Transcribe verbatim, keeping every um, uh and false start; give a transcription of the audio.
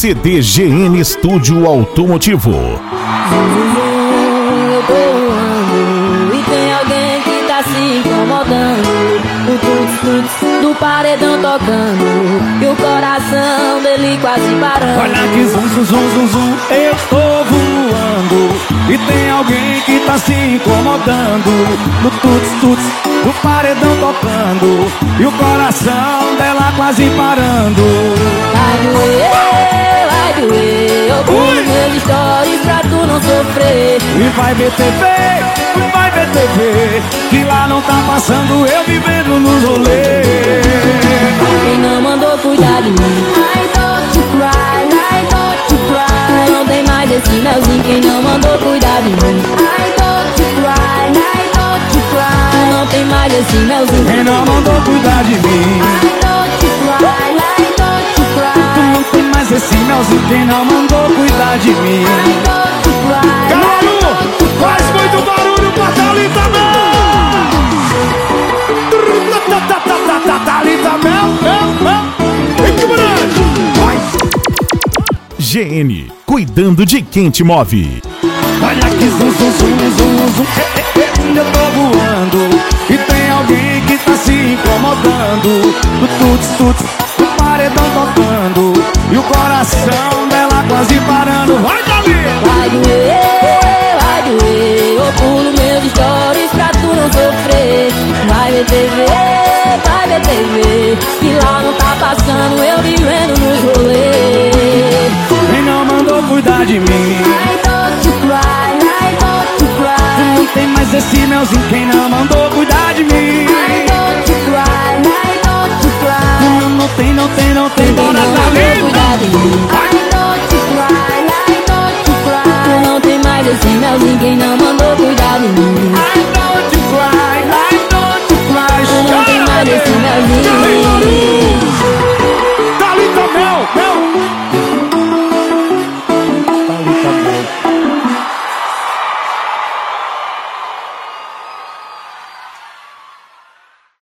C D G N Estúdio Automotivo. Eu tô voando e tem alguém que tá se incomodando. O tuts-tuts do paredão tocando e o coração dele quase parando. Olha que zum, zum, zum, zum, zum, eu tô voando e tem alguém que tá se incomodando. No tuts-tuts do paredão tocando e o coração dela quase parando. Vai doer, vai doer, eu pulo meus stories pra tu não sofrer. E vai ver T V, vai ver T V, que lá não tá passando eu vivendo nos rolês. Quem não mandou cuidar de mim, I don't you cry, I don't you cry. Tu não tem mais esse melzinho. Quem não mandou cuidar de mim, I don't you cry, I don't you cry. Tu não tem mais esse melzinho. Quem não mandou cuidar de mim, I don't you cry, I don't you cry. tu não tem mais esse melzinho. Quem não mandou cuidar de mim, I don't you cry. Caralho, faz muito barulho pra Thalita Mel. Thalita Mel, Mel, Mel. G N, cuidando de quem te move. Olha que zum, zum, zum, zum, zum. Eu tô voando e tem alguém que tá se incomodando. Do tuts, tuts, do paredão tocando e o coração dela quase parando. Vai, Dali! Vai doer, vai doer, eu pulo meus stories pra tu não sofrer. Vai ver T V, vai ver T V, que lá não tá passando eu vivendo nos rolês. Quem não mandou cuidar de mim, I don't you cry, I don't you cry. não tem mais esse melzinho. Quem não mandou cuidar de mim, I don't you cry, I don't you cry. não, não tem, não tem, não tem. Quem não Bora, mandou cuidar de mim, Thalita! I don't you cry, I don't you cry. Tu não tem mais esse melzinho. Quem não mandou cuidar de mim, I